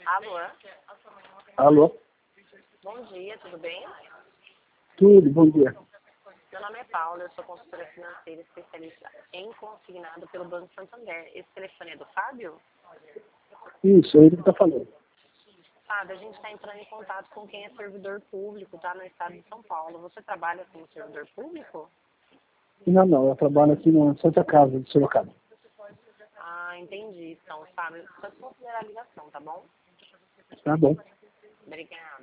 Alô? Alô? Bom dia, tudo bem? Tudo, bom dia. Meu nome é Paula, eu sou consultora financeira especialista em consignado pelo Banco Santander. Esse telefone é do Fábio? Isso, é ele que está falando. Fábio, a gente está entrando em contato com quem é servidor público, tá? No estado de São Paulo. Você trabalha como servidor público? Não, eu trabalho aqui na Santa Casa de Sorocaba. Ah, entendi. Então, Fábio, pode considerar a ligação, tá bom? Tá bom. Obrigado.